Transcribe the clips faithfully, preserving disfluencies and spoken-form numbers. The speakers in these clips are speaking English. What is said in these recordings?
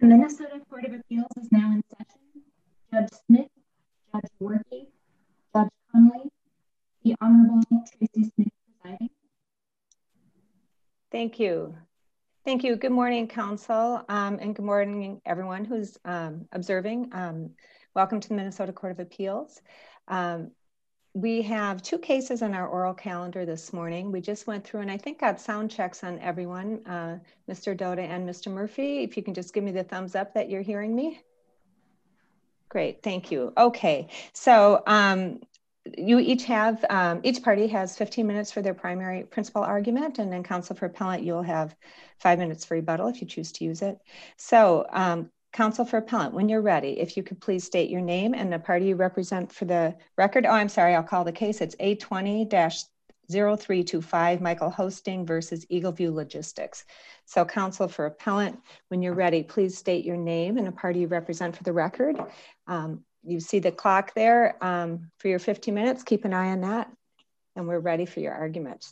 The Minnesota Court of Appeals is now in session. Judge Smith, Judge Workey, Judge Conley, the Honorable Tracy Smith presiding. Thank you. Thank you. Good morning, Council, um, and good morning, everyone who's um, observing. Um, welcome to the Minnesota Court of Appeals. Um, we have two cases on our oral calendar this morning. We just went through and I think got sound checks on everyone, uh, Mister Doda and Mister Murphy. If you can just give me the thumbs up that you're hearing me. Great, thank you. Okay, so um, you each have, um, each party has fifteen minutes for their primary principal argument, and then Counsel for Appellant, you'll have five minutes for rebuttal if you choose to use it. So um, Counsel for Appellant, when you're ready, if you could please state your name and the party you represent for the record. Oh, I'm sorry, I'll call the case. It's A twenty dash zero three two five, Michael Hosting versus Eagleview Logistics. So Counsel for Appellant, when you're ready, please state your name and the party you represent for the record. Um, you see the clock there um, for your fifteen minutes. Keep an eye on that, and we're ready for your arguments.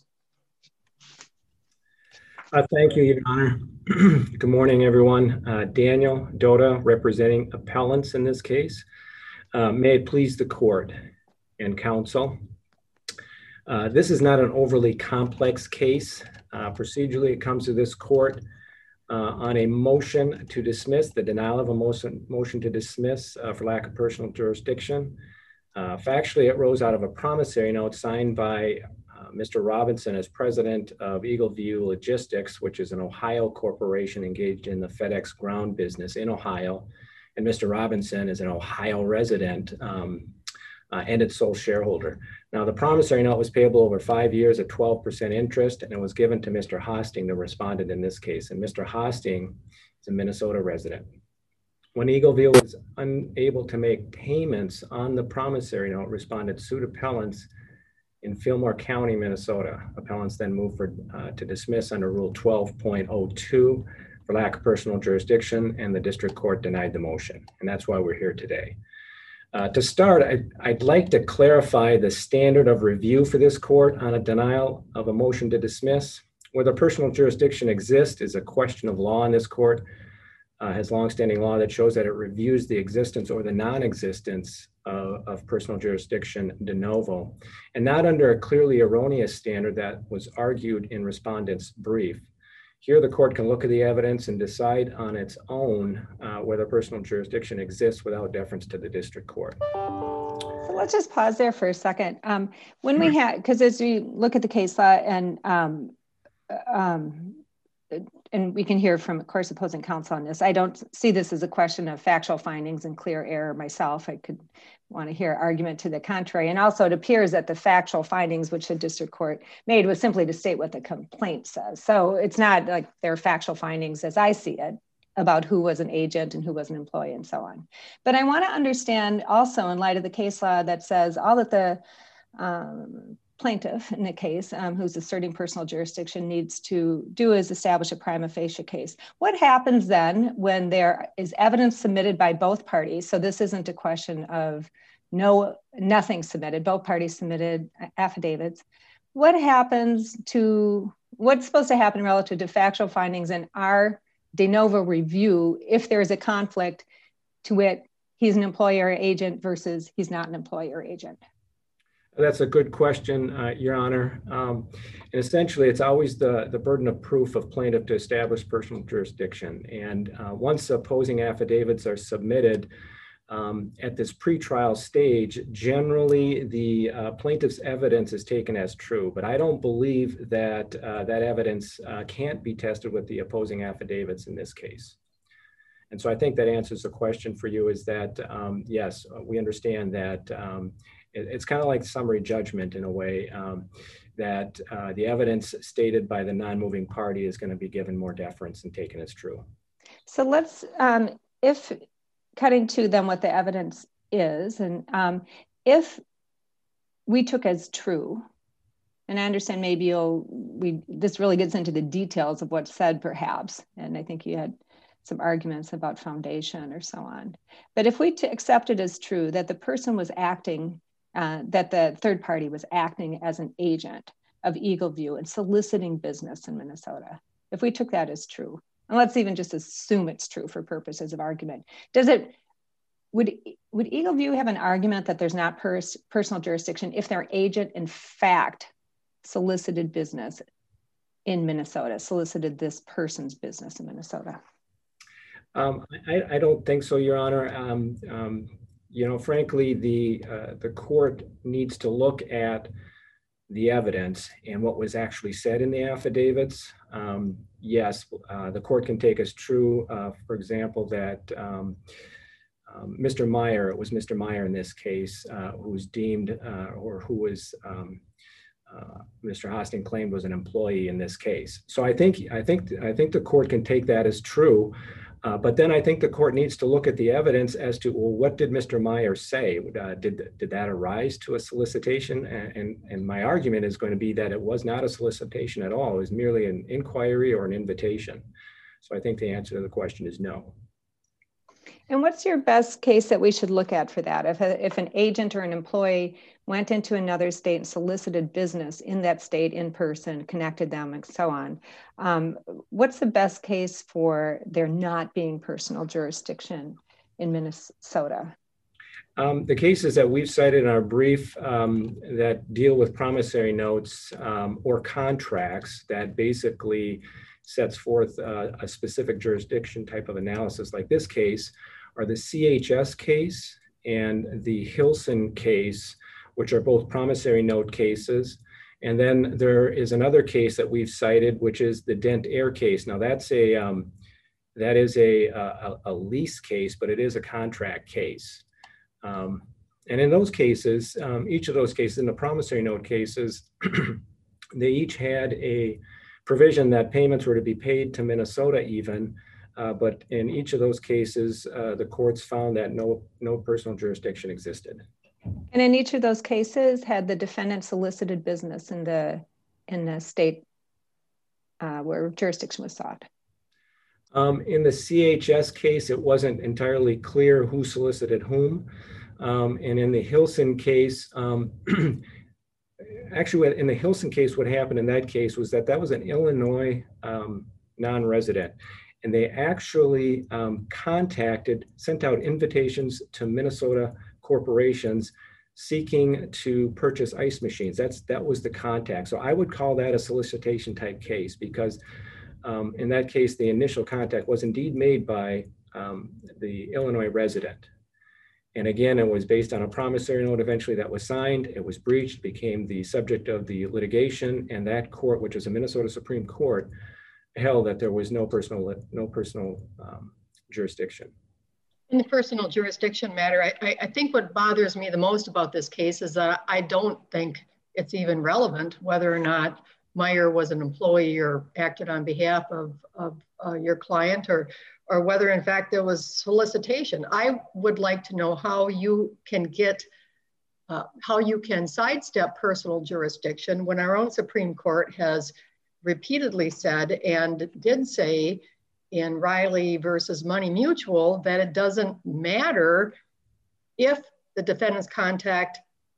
Uh, thank you, Your Honor. Good morning, everyone. Uh, Daniel Doda, representing appellants in this case. Uh, may it please the court and counsel. Uh, this is not an overly complex case. Uh, procedurally, it comes to this court uh, on a motion to dismiss, the denial of a motion, motion to dismiss uh, for lack of personal jurisdiction. Uh, factually, it rose out of a promissory note signed by uh, Mister Robinson as president of Eagleview Logistics, which is an Ohio corporation engaged in the FedEx ground business in Ohio. And Mister Robinson is an Ohio resident um, uh, and its sole shareholder. Now, the promissory note was payable over five years at twelve percent interest, and it was given to Mister Hosting, the respondent in this case. And Mister Hosting is a Minnesota resident. When Eagleview was unable to make payments on the promissory note, respondent sued appellants in Fillmore County, Minnesota. Appellants then moved for, uh, to dismiss under Rule twelve point oh two for lack of personal jurisdiction, and the district court denied the motion. And that's why we're here today. Uh, to start, I'd, I'd like to clarify the standard of review for this court on a denial of a motion to dismiss. Whether personal jurisdiction exists is a question of law in this court. Uh, has longstanding law that shows that it reviews the existence or the non-existence uh, of personal jurisdiction de novo, and not under a clearly erroneous standard that was argued in respondent's brief. Here, the court can look at the evidence and decide on its own uh, whether personal jurisdiction exists without deference to the district court. So let's just pause there for a second. Um, when we had, because as we look at the case law and um, um, and we can hear from, of course, opposing counsel on this. I don't see this as a question of factual findings and clear error myself. I could want to hear argument to the contrary. And also it appears that the factual findings which the district court made was simply to state what the complaint says. So it's not like they're factual findings as I see it about who was an agent and who was an employee and so on. But I want to understand also in light of the case law that says all that the um, plaintiff in the case um, who's asserting personal jurisdiction needs to do is establish a prima facie case. What happens then when there is evidence submitted by both parties? So this isn't a question of no, nothing submitted, both parties submitted affidavits. What happens to, what's supposed to happen relative to factual findings in our de novo review if there is a conflict to it, he's an employer agent versus he's not an employer agent? That's a good question, uh, Your Honor. Um, and essentially, it's always the, the burden of proof of plaintiff to establish personal jurisdiction. And uh, once opposing affidavits are submitted um, at this pretrial stage, generally the uh, plaintiff's evidence is taken as true. But I don't believe that uh, that evidence uh, can't be tested with the opposing affidavits in this case. And so I think that answers the question for you is that, um, yes, we understand that um, it's kind of like summary judgment in a way um, that uh, the evidence stated by the non-moving party is going to be given more deference and taken as true. So let's, um, if cutting to then what the evidence is, and um, if we took as true, and I understand maybe you'll, we, this really gets into the details of what's said perhaps, and I think you had some arguments about foundation or so on. But if we t- accept it as true that the person was acting Uh, that the third party was acting as an agent of Eagleview and soliciting business in Minnesota. If we took that as true, And let's even just assume it's true for purposes of argument. Does it, would, would Eagleview have an argument that there's not pers personal jurisdiction if their agent in fact solicited business in Minnesota, solicited this person's business in Minnesota? Um, I, I don't think so, Your Honor. Um, um, you know, frankly, the, uh, the court needs to look at the evidence and what was actually said in the affidavits. Um, yes, uh, the court can take as true, uh, for example, that um, um, Mister Meyer, it was Mister Meyer in this case, uh, who was deemed uh, or who was um, uh, Mister Hosting claimed was an employee in this case. So I think I think I think the court can take that as true. Uh, but then I think the court needs to look at the evidence as to, well, what did Mister Meyer say? Uh, did, did that arise to a solicitation? And, and, and my argument is going to be that it was not a solicitation at all. It was merely an inquiry or an invitation. So I think the answer to the question is no. And what's your best case that we should look at for that? If, a, if an agent or an employee went into another state and solicited business in that state in person, connected them and so on, um, what's the best case for there not being personal jurisdiction in Minnesota? Um, the cases that we've cited in our brief um, that deal with promissory notes um, or contracts that basically sets forth uh, a specific jurisdiction type of analysis like this case are the C H S case and the Hilson case, which are both promissory note cases. And then there is another case that we've cited, which is the Dent Air case. Now that's a, um, that is a, a, a lease case, but it is a contract case. Um, and in those cases, um, each of those cases, in the promissory note cases, they each had a provision that payments were to be paid to Minnesota even, uh, but in each of those cases, uh, the courts found that no, no personal jurisdiction existed. And in each of those cases, had the defendant solicited business in the, in the state uh, where jurisdiction was sought? Um, in the C H S case, it wasn't entirely clear who solicited whom. Um, and in the Hilson case, um, actually in the Hilson case, what happened in that case was that that was an Illinois um, non-resident. And they actually um, contacted, sent out invitations to Minnesota corporations seeking to purchase ice machines. That's, that was the contact. So I would call that a solicitation type case because um, in that case, the initial contact was indeed made by um, the Illinois resident. And again, it was based on a promissory note eventually that was signed, it was breached, became the subject of the litigation, and that court, which is a Minnesota Supreme Court, held that there was no personal, no personal um, jurisdiction. In the personal jurisdiction matter, I, I think what bothers me the most about this case is that I don't think it's even relevant whether or not Meyer was an employee or acted on behalf of, of uh, your client, or, or whether in fact there was solicitation. I would like to know how you can get, uh, how you can sidestep personal jurisdiction when our own Supreme Court has repeatedly said and did say in Riley versus Money Mutual that it doesn't matter if the defendant's contact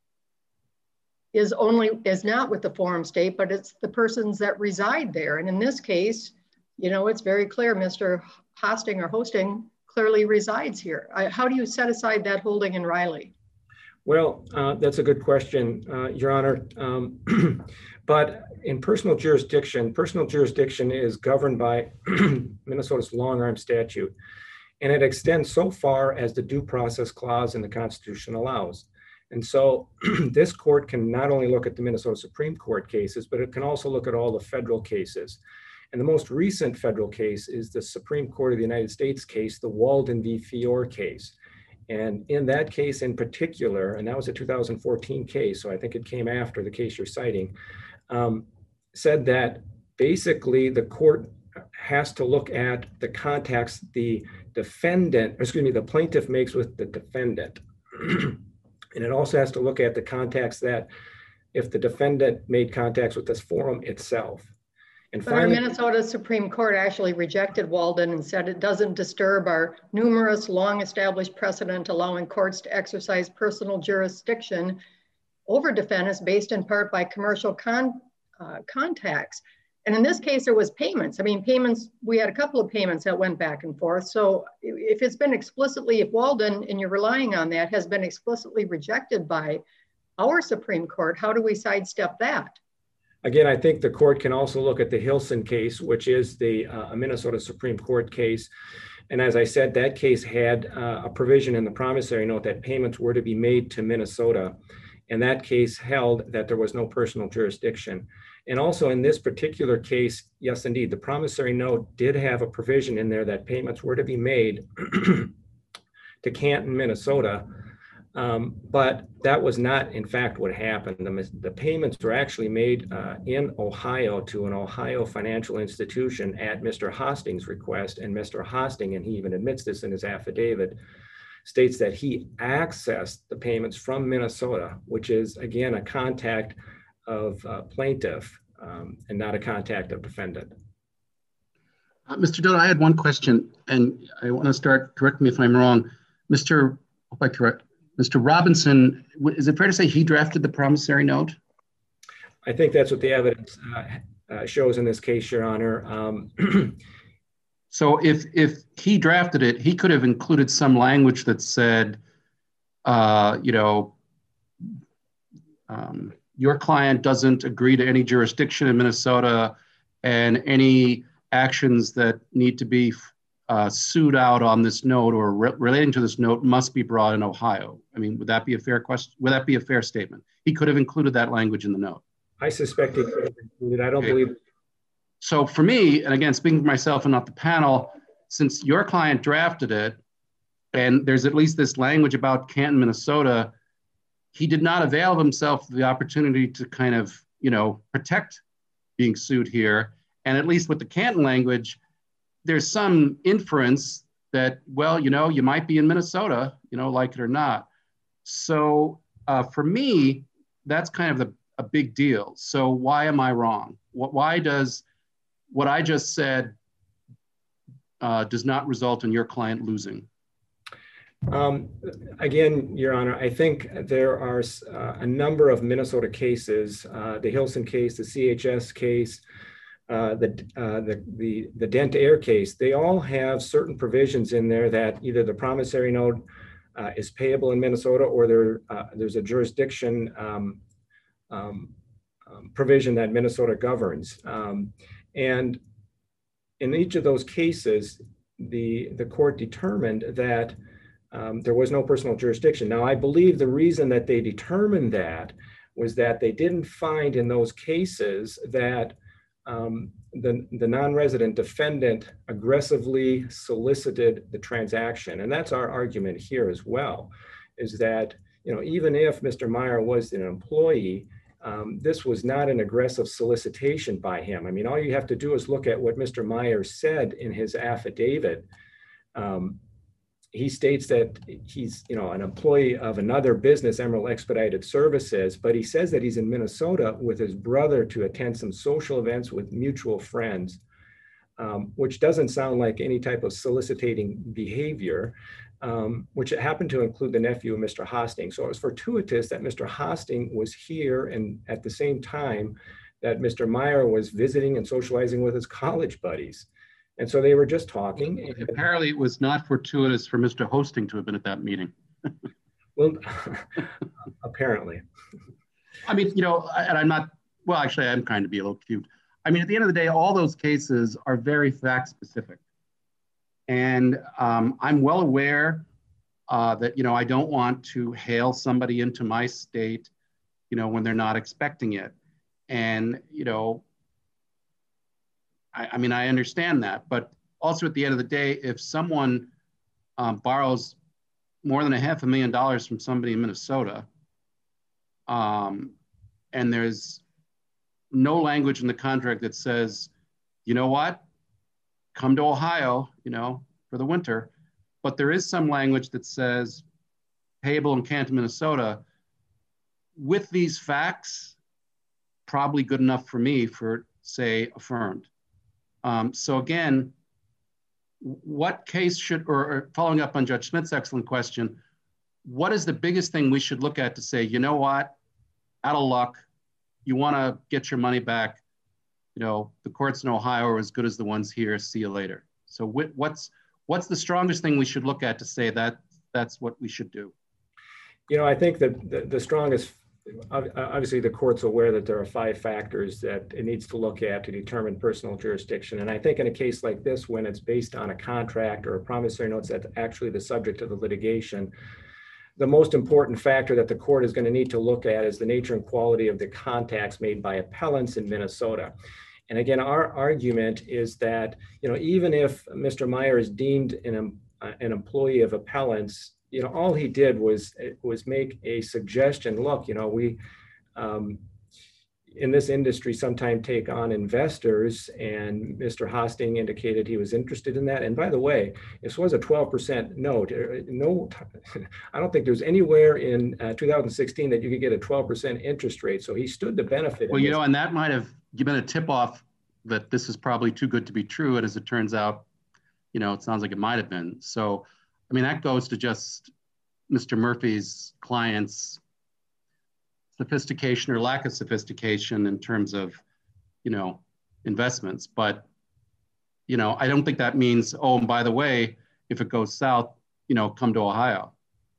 is only, is not with the forum state, but it's the persons that reside there. And in this case, you know, it's very clear Mister Hosting or Hosting clearly resides here. I, how do you set aside that holding in Riley? Well, uh, that's a good question, uh, Your Honor. Um, but in personal jurisdiction, personal jurisdiction is governed by Minnesota's long-arm statute, and it extends so far as the due process clause in the Constitution allows. And so this court can not only look at the Minnesota Supreme Court cases, but it can also look at all the federal cases. And the most recent federal case is the Supreme Court of the United States case, the Walden v. Fior case. And in that case in particular, and that was a two thousand fourteen case, so I think it came after the case you're citing, um, said that basically the court has to look at the contacts the defendant, excuse me, the plaintiff makes with the defendant. And it also has to look at the contacts that if the defendant made contacts with this forum itself. And but finally, our Minnesota Supreme Court actually rejected Walden and said it doesn't disturb our numerous long-established precedent allowing courts to exercise personal jurisdiction over defendants based in part by commercial con, uh, contacts. And in this case, there was payments. I mean, payments, we had a couple of payments that went back and forth. So if it's been explicitly, if Walden, and you're relying on that, has been explicitly rejected by our Supreme Court, how do we sidestep that? Again, I think the court can also look at the Hilson case, which is the uh, Minnesota Supreme Court case. And as I said, that case had uh, a provision in the promissory note that payments were to be made to Minnesota. And that case held that there was no personal jurisdiction. And also in this particular case, yes, indeed, the promissory note did have a provision in there that payments were to be made to Canton, Minnesota. Um, but that was not, in fact, what happened. The, the payments were actually made uh, in Ohio to an Ohio financial institution at Mister Hosting's request. And Mister Hosting, and he even admits this in his affidavit, states that he accessed the payments from Minnesota, which is, again, a contact of uh, plaintiff um, and not a contact of defendant. Uh, Mister Dodd, I had one question, and I want to start, correct me if I'm wrong. Mister Hope I correct, Mister Robinson, is it fair to say he drafted the promissory note? I think that's what the evidence uh, uh, shows in this case, Your Honor. Um, so if, if he drafted it, he could have included some language that said, uh, you know, um, your client doesn't agree to any jurisdiction in Minnesota, and any actions that need to be uh, sued out on this note or re relating to this note must be brought in Ohio. I mean, would that be a fair question? Would that be a fair statement? He could have included that language in the note. I suspect he could have included. I don't Okay. believe. So for me, and again, speaking for myself and not the panel, since your client drafted it, and there's at least this language about Canton, Minnesota, he did not avail of himself of the opportunity to kind of, you know, protect being sued here. And at least with the Canton language, there's some inference that, well, you know, you might be in Minnesota, you know, like it or not. So uh, for me, that's kind of the, a big deal. So why am I wrong? Why does what I just said uh, does not result in your client losing? Um, again, Your Honor, I think there are uh, a number of Minnesota cases, uh, the Hilson case, the C H S case, uh, the, uh, the, the, the Dent Air case. They all have certain provisions in there that either the promissory note uh, is payable in Minnesota, or there, uh, there's a jurisdiction um, um, um, provision that Minnesota governs. Um, and in each of those cases, the, the court determined that Um, there was no personal jurisdiction. Now, I believe the reason that they determined that was that they didn't find in those cases that um, the, the non-resident defendant aggressively solicited the transaction. And that's our argument here as well, is that, you know, even if Mister Meyer was an employee, um, this was not an aggressive solicitation by him. I mean, all you have to do is look at what Mister Meyer said in his affidavit. Um, He states that he's, you know, an employee of another business, Emerald Expedited Services, but he says that he's in Minnesota with his brother to attend some social events with mutual friends, um, which doesn't sound like any type of soliciting behavior, um, which happened to include the nephew of Mister Hosting. So it was fortuitous that Mister Hosting was here, and at the same time that Mister Meyer was visiting and socializing with his college buddies. And so they were just talking. And apparently it was not fortuitous for Mister Hosting to have been at that meeting. Well, apparently. I mean, you know, and I'm not, well, actually, I'm kind of be a little cute. I mean, at the end of the day, all those cases are very fact specific. And um, I'm well aware uh, that, you know, I don't want to hail somebody into my state, you know, when they're not expecting it. And, you know, I mean, I understand that, but also at the end of the day, if someone um, borrows more than a half a million dollars from somebody in Minnesota, um, and there's no language in the contract that says, you know what, come to Ohio, you know, for the winter, but there is some language that says payable in Canton, Minnesota. With these facts, probably good enough for me for, say, affirmed. Um, so again, what case should, or, or following up on Judge Smith's excellent question, what is the biggest thing we should look at to say, you know what, out of luck, you want to get your money back, you know, the courts in Ohio are as good as the ones here, see you later. So wh- what's what's the strongest thing we should look at to say that that's what we should do? You know, I think that the, the strongest, obviously the court's aware that there are five factors that it needs to look at to determine personal jurisdiction. And I think in a case like this, when it's based on a contract or a promissory note that's actually the subject of the litigation, the most important factor that the court is going to need to look at is the nature and quality of the contacts made by appellants in Minnesota. And again, our argument is that, you know, even if Mister Meyer is deemed an, an employee of appellants, you know, all he did was was make a suggestion. Look, you know, we um, in this industry sometimes take on investors, and Mister Hosting indicated he was interested in that. And by the way, this was a twelve percent note. No, I don't think there's anywhere in uh, two thousand sixteen that you could get a twelve percent interest rate. So he stood to benefit. Well, you know, and that might have given a tip off that this is probably too good to be true. And as it turns out, you know, it sounds like it might have been. So, I mean, that goes to just Mister Murphy's client's sophistication or lack of sophistication in terms of, you know, investments. But, you know, I don't think that means, oh, and by the way, if it goes south, you know, come to Ohio.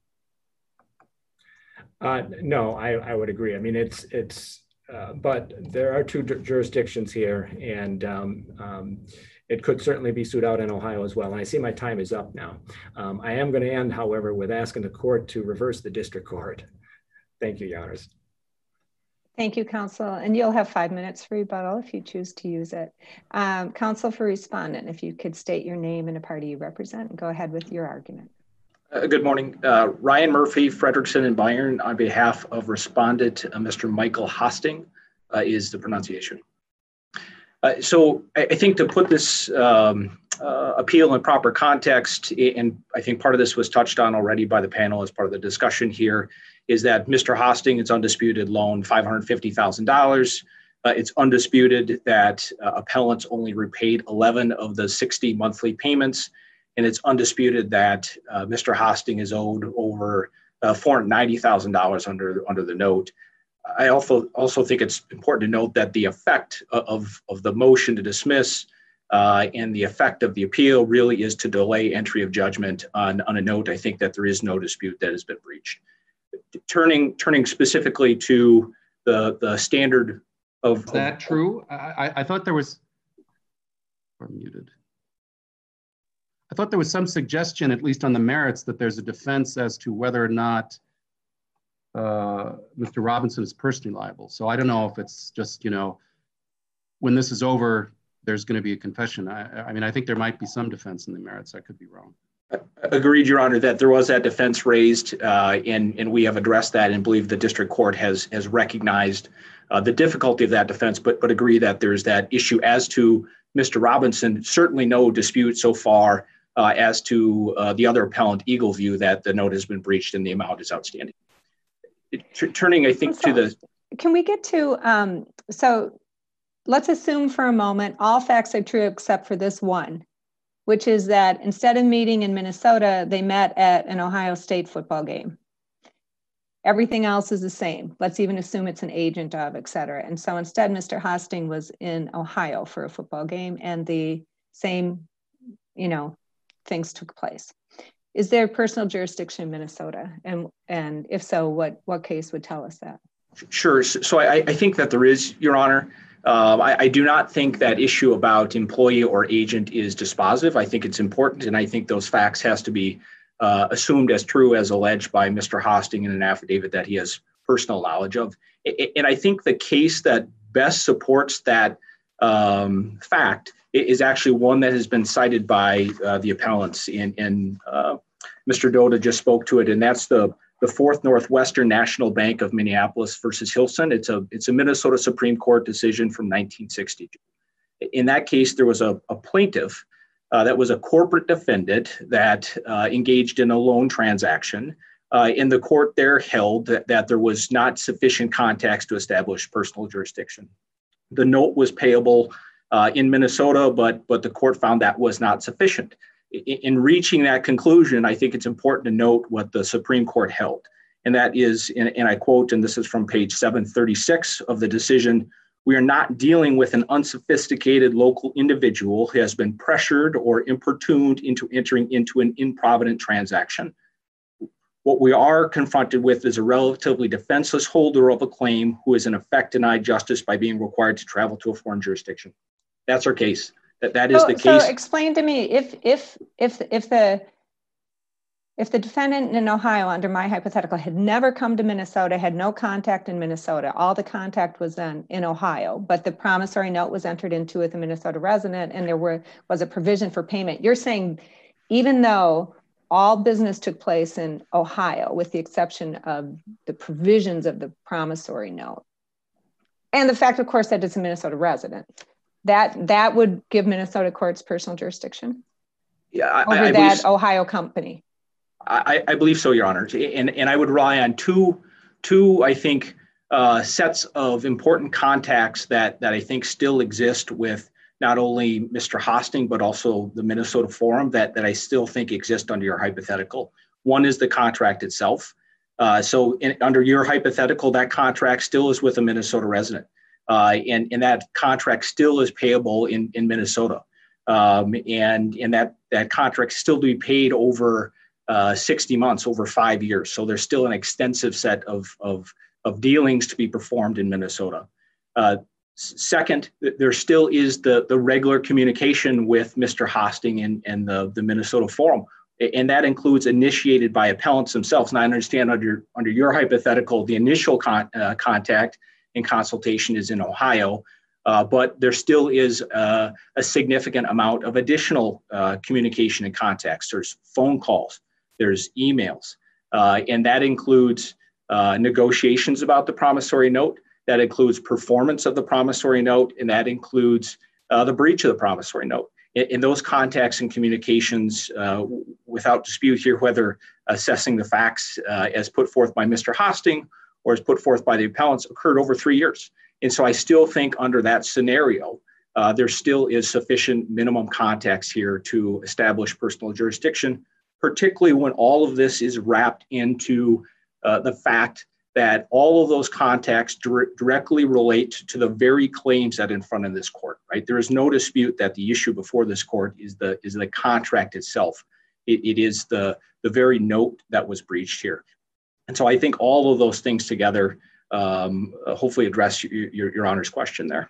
Uh, no, I, I would agree. I mean, it's, it's, uh, but there are two jurisdictions here, and um, um, it could certainly be sued out in Ohio as well. And I see my time is up now. Um, I am going to end, however, with asking the court to reverse the district court. Thank you, Your Honors. Thank you, counsel. And you'll have five minutes for rebuttal if you choose to use it. Um, counsel for respondent, if you could state your name and the party you represent, and go ahead with your argument. Uh, good morning. Uh, Ryan Murphy, Frederickson and Byron, on behalf of respondent, uh, Mister Michael Hosting, uh, is the pronunciation. Uh, so I, I think to put this um, uh, appeal in proper context, and I think part of this was touched on already by the panel as part of the discussion here, is that Mister Hosting, it's undisputed, loaned five hundred fifty thousand dollars. Uh, it's undisputed that uh, appellants only repaid eleven of the sixty monthly payments. And it's undisputed that uh, Mister Hosting is owed over uh, four hundred ninety thousand dollars under, under the note. I also, also think it's important to note that the effect of, of the motion to dismiss uh, and the effect of the appeal really is to delay entry of judgment on, on a note. I think that there is no dispute that has been breached. Turning, turning specifically to the, the standard of- Is that true? I, I thought there was, we're muted. I thought there was some suggestion, at least on the merits, that there's a defense as to whether or not uh, Mister Robinson is personally liable. So I don't know if it's just, you know, when this is over, there's going to be a confession. I, I mean, I think there might be some defense in the merits. I could be wrong. Agreed, Your Honor, that there was that defense raised, uh, and, and we have addressed that and believe the district court has, has recognized uh, the difficulty of that defense, but, but agree that there's that issue as to Mister Robinson. Certainly no dispute so far uh, as to uh, the other appellant, Eagle View, that the note has been breached and the amount is outstanding. T- turning, I think, so, to the... Can we get to, um, so let's assume for a moment all facts are true except for this one, which is that instead of meeting in Minnesota, they met at an Ohio State football game. Everything else is the same. Let's even assume it's an agent of, et cetera. And so instead, Mister Hosting was in Ohio for a football game and the same, you know, things took place. Is there personal jurisdiction in Minnesota? And, and if so, what, what case would tell us that? Sure. So I, I think that there is, Your Honor. Uh, I, I do not think that issue about employee or agent is dispositive. I think it's important, and I think those facts has to be uh, assumed as true as alleged by Mister Hosting in an affidavit that he has personal knowledge of. And I think the case that best supports that um, fact is actually one that has been cited by uh, the appellants, and, and uh, Mister Dota just spoke to it, and that's the the Fourth Northwestern National Bank of Minneapolis versus Hilson. It's a it's a Minnesota Supreme Court decision from nineteen sixty-two. In that case, there was a, a plaintiff uh, that was a corporate defendant that uh, engaged in a loan transaction. Uh, in the court there held that, that there was not sufficient context to establish personal jurisdiction. The note was payable uh, in Minnesota, but, but the court found that was not sufficient. In reaching that conclusion, I think it's important to note what the Supreme Court held. And that is, and, and I quote, and this is from page seven thirty-six of the decision, We are not dealing with an unsophisticated local individual who has been pressured or importuned into entering into an improvident transaction. What we are confronted with is a relatively defenseless holder of a claim who is in effect denied justice by being required to travel to a foreign jurisdiction. That's our case. That that is so, the case. So explain to me if if if if the if the defendant in Ohio, under my hypothetical, had never come to Minnesota, had no contact in Minnesota, all the contact was done in Ohio, but the promissory note was entered into with a Minnesota resident, and there were was a provision for payment. You're saying, even though all business took place in Ohio, with the exception of the provisions of the promissory note, and the fact, of course, that it's a Minnesota resident, that that would give Minnesota courts personal jurisdiction yeah, I, over I that believe, Ohio company? I, I believe so, Your Honor. And, and I would rely on two, two I think, uh, sets of important contacts that, that I think still exist with not only Mister Hosting, but also the Minnesota Forum that, that I still think exist under your hypothetical. One is the contract itself. Uh, so in, under your hypothetical, that contract still is with a Minnesota resident. Uh, and, and that contract still is payable in, in Minnesota. Um, and and that, that contract still to be paid over uh, sixty months, over five years. So there's still an extensive set of, of, of dealings to be performed in Minnesota. Uh, Second, there still is the, the regular communication with Mister Hosting and, and the, the Minnesota Forum. And that includes initiated by appellants themselves. And I understand under, under your hypothetical, the initial con, uh, contact and consultation is in Ohio, uh, but there still is uh, a significant amount of additional uh, communication and contacts. There's phone calls, there's emails, uh, and that includes uh, negotiations about the promissory note. That includes performance of the promissory note, and that includes uh, the breach of the promissory note. In, in those contacts and communications, uh, without dispute here, whether assessing the facts uh, as put forth by Mister Hosting or as put forth by the appellants, occurred over three years. And so I still think under that scenario, uh, there still is sufficient minimum context here to establish personal jurisdiction, particularly when all of this is wrapped into uh, the fact that all of those contacts dir- directly relate to the very claims that are in front of this court, right? There is no dispute that the issue before this court is the is the contract itself. It, it is the, the very note that was breached here. And so I think all of those things together um, hopefully address your, your, your Honor's question there.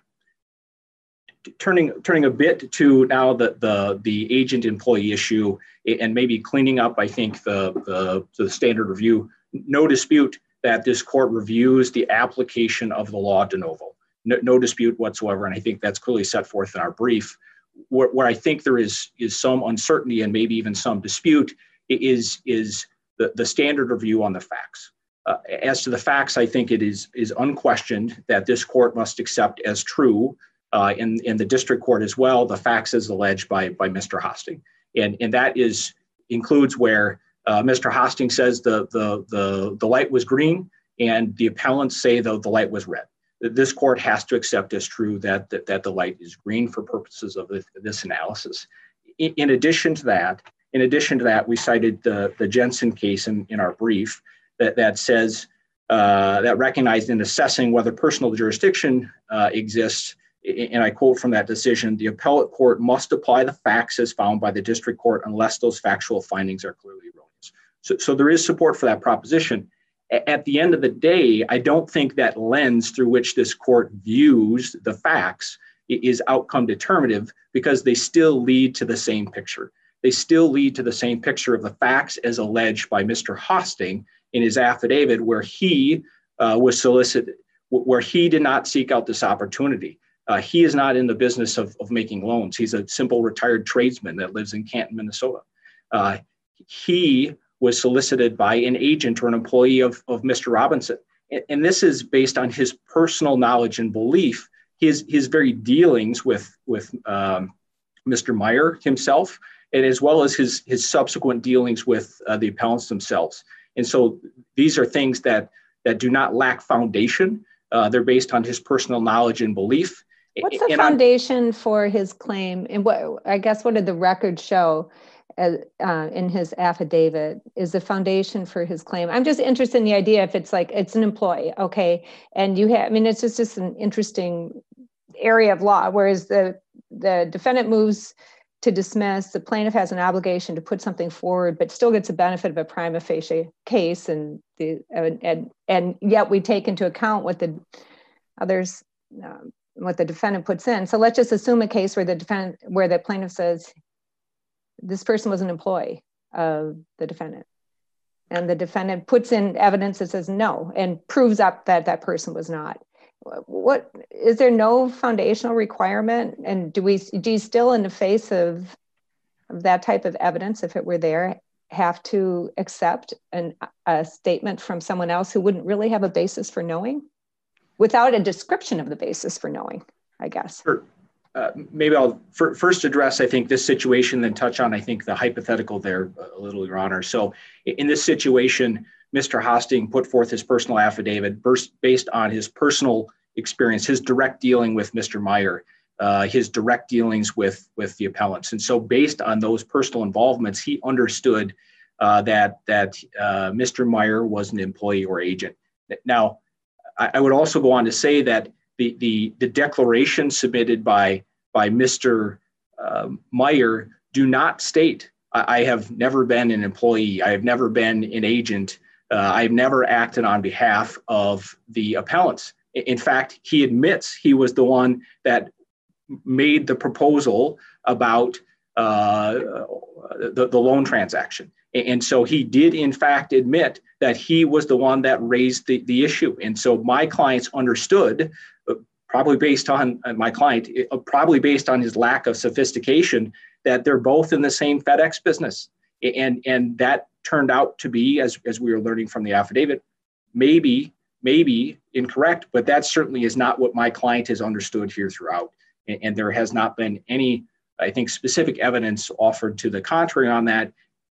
Turning, turning a bit to now the, the, the agent-employee issue and maybe cleaning up, I think, the, the, the standard review. No dispute that this court reviews the application of the law de novo. No, no dispute whatsoever, and I think that's clearly set forth in our brief. Where, where I think there is, is some uncertainty and maybe even some dispute is, is the, the standard review on the facts. Uh, as to the facts, I think it is, is unquestioned that this court must accept as true uh, in, in the district court as well, the facts as alleged by, by Mister Hosting. And, and that is includes where Uh, Mister Hosting says the, the, the, the light was green and the appellants say the, the light was red. This court has to accept as true that, that, that the light is green for purposes of this, this analysis. In, in addition to that, in addition to that, we cited the, the Jensen case in, in our brief that, that says, uh, that recognized in assessing whether personal jurisdiction uh, exists, and I quote from that decision, the appellate court must apply the facts as found by the district court unless those factual findings are clearly erroneous. So, so there is support for that proposition. At the end of the day, I don't think that lens through which this court views the facts is outcome determinative because they still lead to the same picture. They still lead to the same picture of the facts as alleged by Mister Hosting in his affidavit where he uh, was solicited, where he did not seek out this opportunity. Uh, he is not in the business of, of making loans. He's a simple retired tradesman that lives in Canton, Minnesota. Uh, he was solicited by an agent or an employee of, of Mister Robinson. And, and this is based on his personal knowledge and belief, his, his very dealings with, with um, Mister Meyer himself, and as well as his, his subsequent dealings with uh, the appellants themselves. And so these are things that, that do not lack foundation. Uh, they're based on his personal knowledge and belief. What's the and foundation I'm, for his claim? And what, I guess, what did the record show as, uh, in his affidavit is the foundation for his claim? I'm just interested in the idea if it's like, it's an employee, okay, and you have, I mean, it's just, just an interesting area of law, whereas the, the defendant moves to dismiss, the plaintiff has an obligation to put something forward, but still gets the benefit of a prima facie case. And, the, and, and, and yet we take into account what the others, um, what the defendant puts in. So let's just assume a case where the defendant, where the plaintiff says, this person was an employee of the defendant. And the defendant puts in evidence that says no, and proves up that that person was not. What, is there no foundational requirement? And do we, do you still, in the face of, of that type of evidence, if it were there, have to accept an, a statement from someone else who wouldn't really have a basis for knowing, without a description of the basis for knowing, I guess? Sure. Uh, maybe I'll f- first address, I think, this situation, then touch on, I think, the hypothetical there a little, Your Honor. So in this situation, Mister Hosting put forth his personal affidavit based on his personal experience, his direct dealing with Mister Meyer, uh, his direct dealings with, with the appellants. And so based on those personal involvements, he understood uh, that, that uh, Mister Meyer was an employee or agent. Now, I, I would also go on to say that the, the, the declaration submitted by, by Mister Uh, Meyer do not state, I, I have never been an employee, I have never been an agent, uh, I've never acted on behalf of the appellants. In fact, he admits he was the one that made the proposal about uh, the, the loan transaction. And so he did, in fact, admit that he was the one that raised the, the issue. And so my clients understood, probably based on my client, probably based on his lack of sophistication, that they're both in the same FedEx business. And, and that turned out to be, as, as we were learning from the affidavit, maybe maybe incorrect, but that certainly is not what my client has understood here throughout. And, and there has not been any, I think, specific evidence offered to the contrary on that.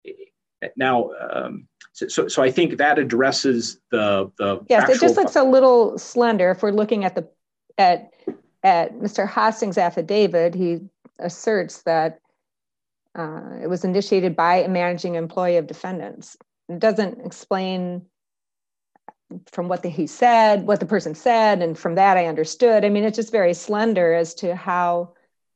Now, um, so, so I think that addresses the, the yes, it just looks a little slender. If we're looking at the, at, at Mister Hosting's affidavit, he asserts that uh, it was initiated by a managing employee of defendants. It doesn't explain from what the, he said, what the person said, and from that I understood. I mean, it's just very slender as to how,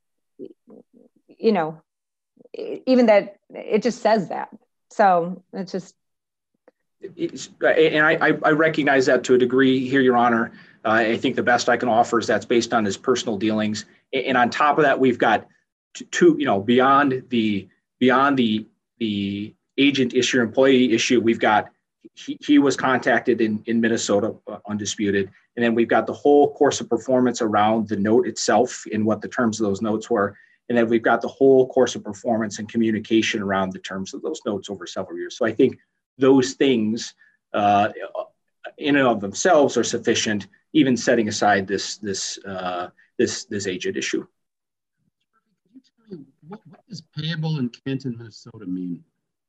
you know, even that it just says that. So it's just. It's, and I, I recognize that to a degree here, Your Honor. Uh, I think the best I can offer is that's based on his personal dealings. And on top of that, we've got two, you know, beyond the beyond the the agent issue, employee issue, we've got He, he was contacted in, in Minnesota, uh, undisputed. And then we've got the whole course of performance around the note itself and what the terms of those notes were. And then we've got the whole course of performance and communication around the terms of those notes over several years. So I think those things uh, in and of themselves are sufficient, even setting aside this, this, uh, this, this agent issue. Can you tell me what, what does payable in Canton, Minnesota mean?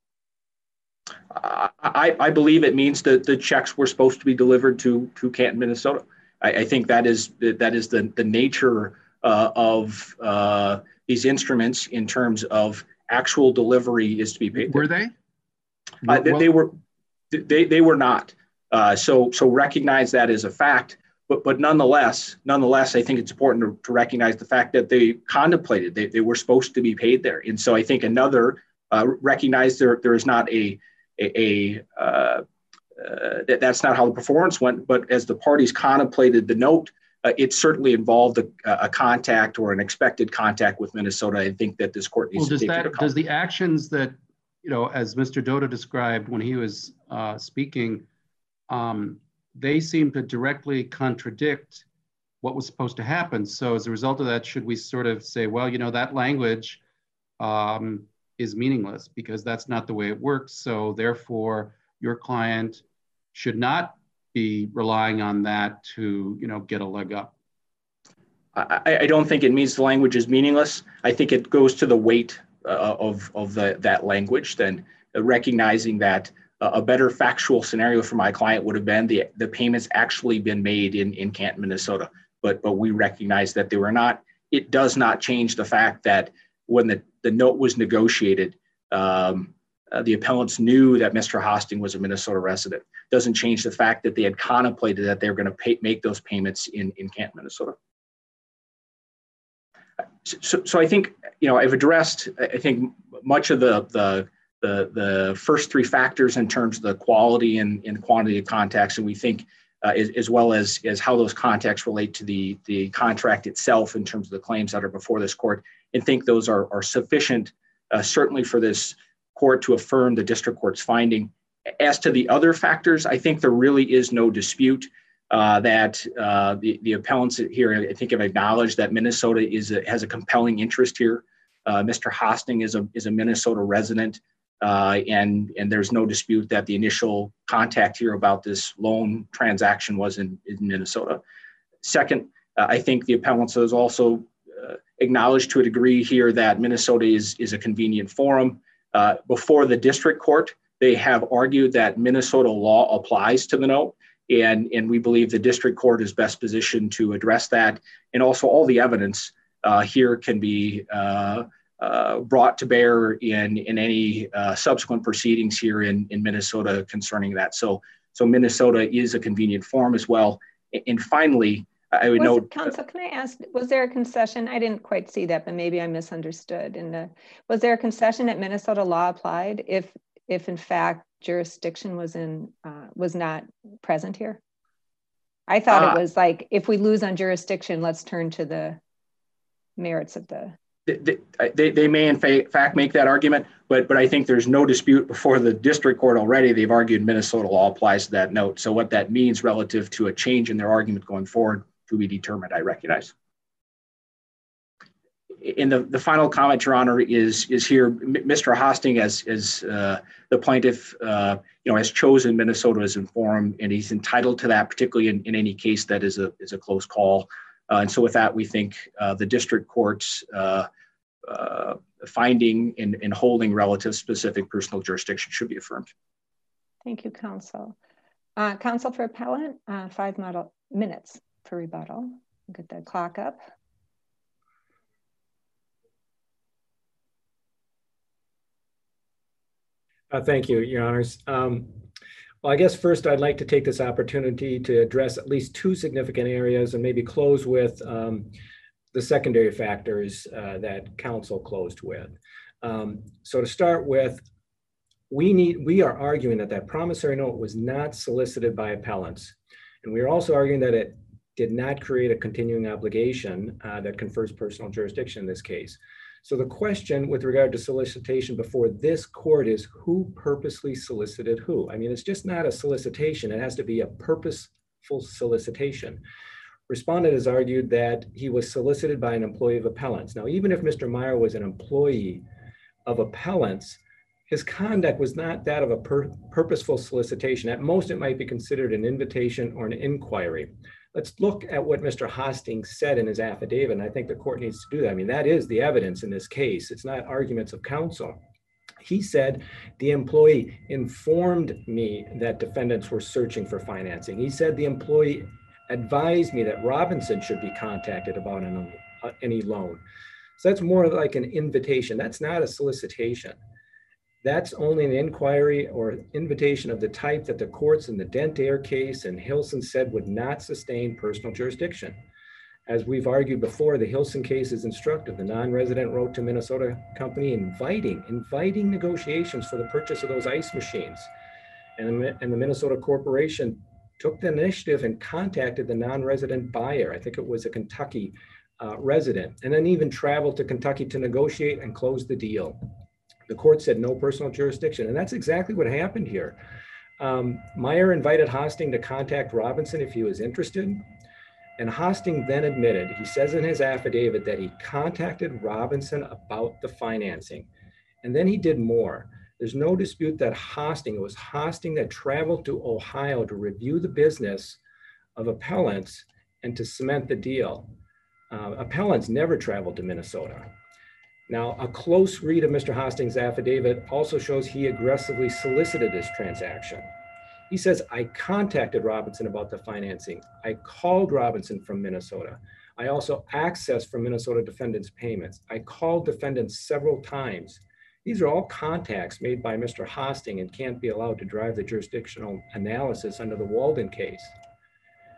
I, I believe it means that the checks were supposed to be delivered to, to Canton, Minnesota. I, I think that is that is the, the nature uh, of uh, these instruments in terms of actual delivery is to be paid. Were they? Uh, they, they were they, they were not. Uh, so so recognize that as a fact. But but nonetheless, nonetheless, I think it's important to, to recognize the fact that they contemplated they, they were supposed to be paid there. And so I think another uh, recognize there there is not a a, a uh, uh, that, that's not how the performance went, but as the parties contemplated the note, uh, it certainly involved a, a contact or an expected contact with Minnesota. I think that this court needs well, does to take that, into account. Does the actions that, you know, as Mister Dota described when he was uh, speaking, um, they seem to directly contradict what was supposed to happen. So as a result of that, should we sort of say, well, you know, that language um, is meaningless because that's not the way it works. So therefore, your client should not be relying on that to, you know, get a leg up. I, I don't think it means the language is meaningless. I think it goes to the weight uh, of, of the, that language, then uh, recognizing that uh, a better factual scenario for my client would have been the, the payments actually been made in, in Canton, Minnesota. But, but we recognize that they were not. It does not change the fact that when the, the note was negotiated, um, uh, the appellants knew that Mister Hosting was a Minnesota resident. Doesn't change the fact that they had contemplated that they were going to pay, make those payments in, in Canton, Minnesota. So, so I think, you know, I've addressed, I think, much of the, the, the, the first three factors in terms of the quality and, and quantity of contacts, and we think, uh, as, as well as, as how those contacts relate to the, the contract itself in terms of the claims that are before this court, and think those are, are sufficient, uh, certainly for this court to affirm the district court's finding. As to the other factors, I think there really is no dispute uh, that uh, the, the appellants here, I think, have acknowledged that Minnesota is a, has a compelling interest here. Uh, Mister Hosting is a, is a Minnesota resident, uh, and, and there's no dispute that the initial contact here about this loan transaction was in, in Minnesota. Second, uh, I think the appellants has also uh, acknowledged to a degree here that Minnesota is, is a convenient forum. Uh, before the district court, they have argued that Minnesota law applies to the note, and, and we believe the district court is best positioned to address that. And also all the evidence uh, here can be uh, uh, brought to bear in, in any uh, subsequent proceedings here in, in Minnesota concerning that. So, so Minnesota is a convenient forum as well. And finally, I would was note- Counsel, can I ask, was there a concession? I didn't quite see that, but maybe I misunderstood. In the, was there a concession that Minnesota law applied if, if in fact jurisdiction was in uh, was not present here? I thought uh, it was like, if we lose on jurisdiction, let's turn to the merits of the. They, they, they may in fact make that argument, but but I think there's no dispute before the district court already. They've argued Minnesota law applies to that note. So what that means relative to a change in their argument going forward to be determined, I recognize. In the, the final comment, Your Honor, is is here. Mister Hosting, as as uh, the plaintiff, uh, you know, has chosen Minnesota as a forum, and he's entitled to that, particularly in, in any case that is a is a close call. Uh, and so, with that, we think uh, the district court's uh, uh, finding in, in holding relative specific personal jurisdiction should be affirmed. Thank you, Counsel. Uh, Counsel for Appellant, uh, five model minutes for rebuttal. Get the clock up. Uh, thank you, Your Honors. Um, well, I guess first I'd like to take this opportunity to address at least two significant areas and maybe close with um, the secondary factors uh, that counsel closed with. Um, so to start with, we need we are arguing that that promissory note was not solicited by appellants, and we are also arguing that it did not create a continuing obligation uh, that confers personal jurisdiction in this case. So the question with regard to solicitation before this court is who purposely solicited who? I mean, it's just not a solicitation. It has to be a purposeful solicitation. Respondent has argued that he was solicited by an employee of appellants. Now, even if Mister Meyer was an employee of appellants, his conduct was not that of a pur purposeful solicitation. At most, it might be considered an invitation or an inquiry. Let's look at what Mister Hosting said in his affidavit, and I think the court needs to do that. I mean, that is the evidence in this case. It's not arguments of counsel. He said, the employee informed me that defendants were searching for financing. He said the employee advised me that Robinson should be contacted about an, uh, any loan. So that's more like an invitation. That's not a solicitation. That's only an inquiry or invitation of the type that the courts in the Dent-Air case and Hilson said would not sustain personal jurisdiction. As we've argued before, the Hilson case is instructive. The non-resident wrote to Minnesota company inviting, inviting negotiations for the purchase of those ice machines. And, and the Minnesota corporation took the initiative and contacted the non-resident buyer. I think it was a Kentucky uh, resident, and then even traveled to Kentucky to negotiate and close the deal. The court said no personal jurisdiction, and that's exactly what happened here. Um, Meyer invited Hosting to contact Robinson if he was interested, and Hosting then admitted, he says in his affidavit, that he contacted Robinson about the financing, and then he did more. There's no dispute that Hosting, it was Hosting that traveled to Ohio to review the business of appellants and to cement the deal. Uh, appellants never traveled to Minnesota. Now, a close read of Mister Hosting's affidavit also shows he aggressively solicited this transaction. He says, I contacted Robinson about the financing. I called Robinson from Minnesota. I also accessed from Minnesota defendants' payments. I called defendants several times. These are all contacts made by Mister Hosting and can't be allowed to drive the jurisdictional analysis under the Walden case.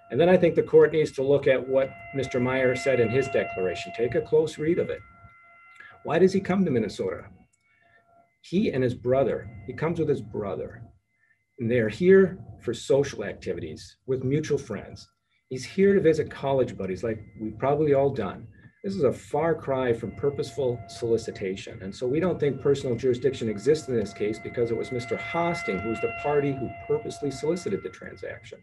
And then I think the court needs to look at what Mister Meyer said in his declaration. Take a close read of it. Why does he come to Minnesota? He and his brother, he comes with his brother, and they're here for social activities with mutual friends. He's here to visit college buddies like we've probably all done. This is a far cry from purposeful solicitation. And so we don't think personal jurisdiction exists in this case because it was Mister Hosting who was the party who purposely solicited the transaction.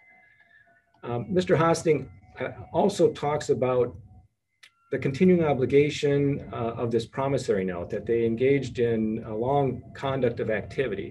Um, Mister Hosting also talks about the continuing obligation uh, of this promissory note, that they engaged in a long conduct of activity.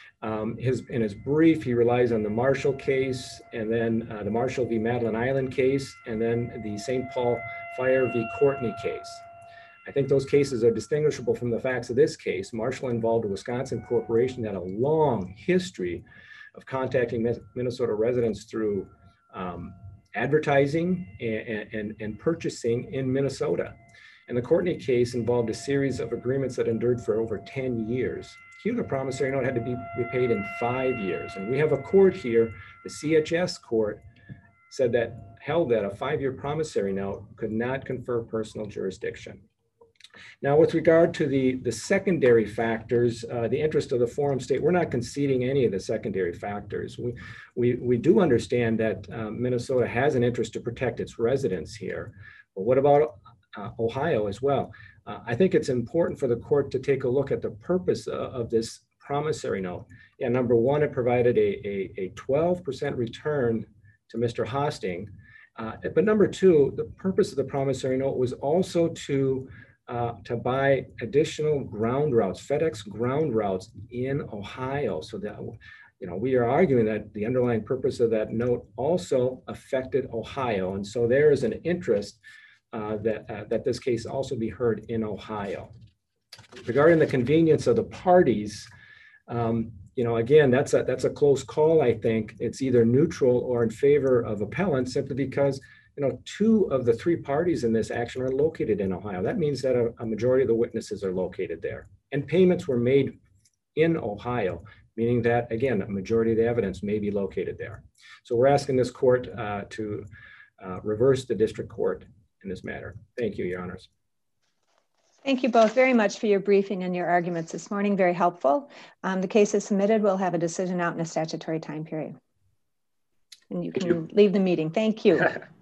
Um, his, in his brief, he relies on the Marshall case, and then uh, the Marshall v. Madeline Island case, and then the Saint Paul Fire v. Courtney case. I think those cases are distinguishable from the facts of this case. Marshall involved a Wisconsin corporation that had a long history of contacting Minnesota residents through um, advertising and, and, and purchasing in Minnesota. And the Courtney case involved a series of agreements that endured for over ten years. Here, the promissory note had to be repaid in five years. And we have a court here, the C H S court, said that, held that a five-year promissory note could not confer personal jurisdiction. Now, with regard to the, the secondary factors, uh, the interest of the forum state, we're not conceding any of the secondary factors. We, we, we do understand that uh, Minnesota has an interest to protect its residents here. But what about uh, Ohio as well? Uh, I think it's important for the court to take a look at the purpose uh, of this promissory note. Yeah, number one, it provided a, a, a twelve percent return to Mister Hosting. Uh, but number two, the purpose of the promissory note was also to Uh, to buy additional ground routes, FedEx ground routes in Ohio. So that, you know, we are arguing that the underlying purpose of that note also affected Ohio. And so there is an interest uh, that, uh, that this case also be heard in Ohio. Regarding the convenience of the parties, um, you know, again, that's a, that's a close call, I think. It's either neutral or in favor of appellant simply because you know, two of the three parties in this action are located in Ohio. That means that a, a majority of the witnesses are located there. And payments were made in Ohio, meaning that, again, a majority of the evidence may be located there. So we're asking this court uh, to uh, reverse the district court in this matter. Thank you, Your Honors. Thank you both very much for your briefing and your arguments this morning. Very helpful. Um, the case is submitted. We'll have a decision out in a statutory time period. And you can Thank you. Leave the meeting. Thank you.